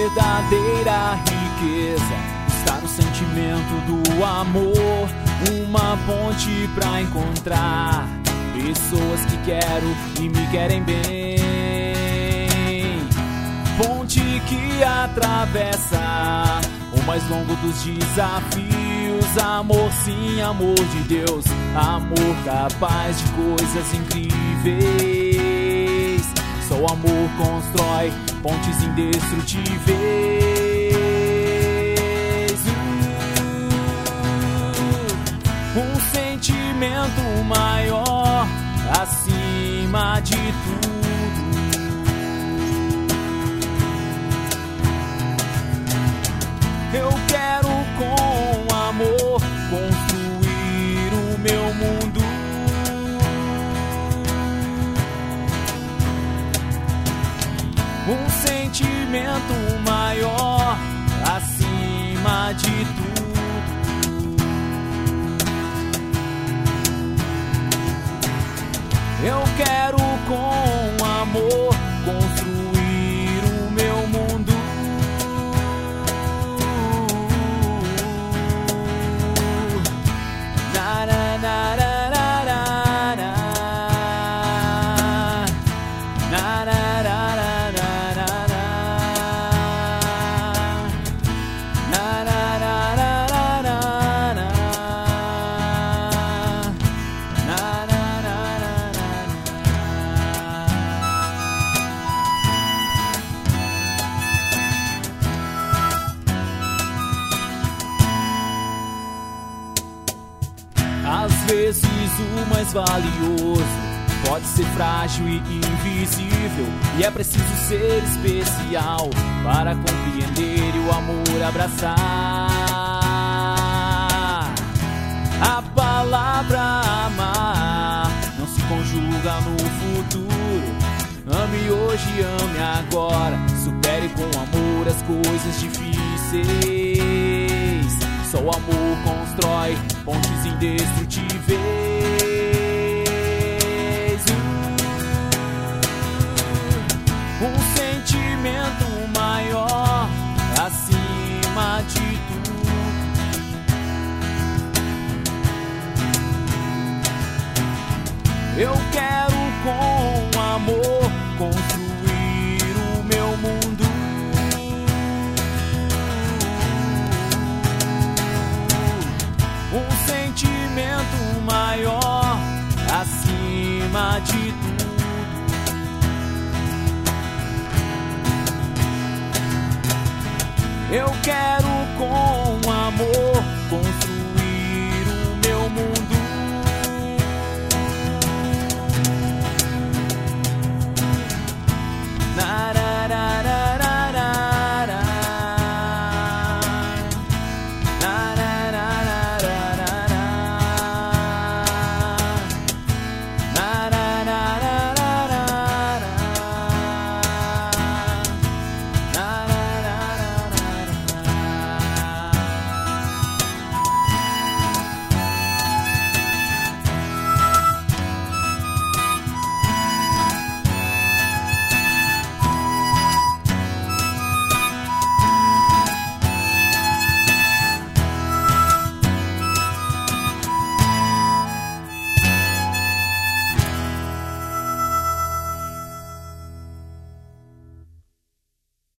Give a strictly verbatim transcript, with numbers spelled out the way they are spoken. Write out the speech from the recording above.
verdadeira riqueza está no sentimento do amor, uma ponte pra encontrar pessoas que quero e me querem bem. Ponte que atravessa o mais longo dos desafios. Amor sim, amor de Deus, amor capaz de coisas incríveis. Só o amor constrói pontes indestrutíveis. Um sentimento maior acima de tudo. Eu quero com amor construir o meu mundo. Um sentimento maior acima de tudo. Eu quero com amor construir o meu mundo. Na, na, na, na, na, na, na, na, às vezes o mais valioso pode ser frágil e invisível, e é preciso ser especial para compreender e o amor abraçar. A palavra amar não se conjuga no futuro. Ame hoje, ame agora, supere com amor as coisas difíceis. Só o amor constrói pontes indestrutíveis. Um sentimento maior acima de tudo. Eu quero com amor construir o meu mundo. Um sentimento maior acima de tudo. Eu quero com amor